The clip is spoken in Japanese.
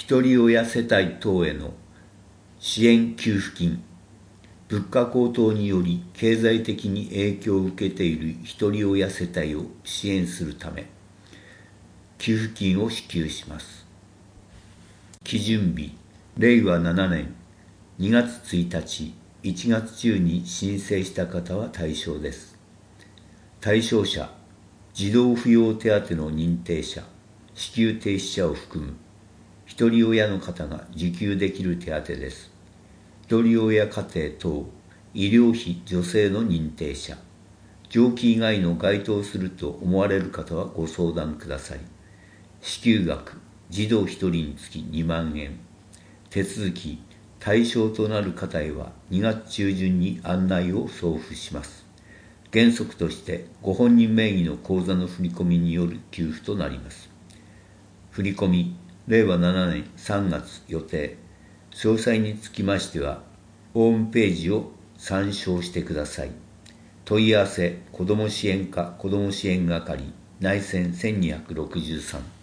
ひとり親世帯等への支援給付金。物価高騰により経済的に影響を受けているひとり親世帯を支援するため、給付金を支給します。基準日、令和7年2月1日、1月中に申請した方は対象です。対象者、児童扶養手当の認定者、支給停止者を含むひとり親の方が受給できる手当です。ひとり親家庭等医療費助成の認定者、上記以外の該当すると思われる方はご相談ください。支給額、児童1人につき2万円。手続き、対象となる方へは2月中旬に案内を送付します。原則としてご本人名義の口座の振込による給付となります。振込、令和7年3月予定。詳細につきましては、ホームページを参照してください。問い合わせ、子ども支援課子ども支援係、内線1263。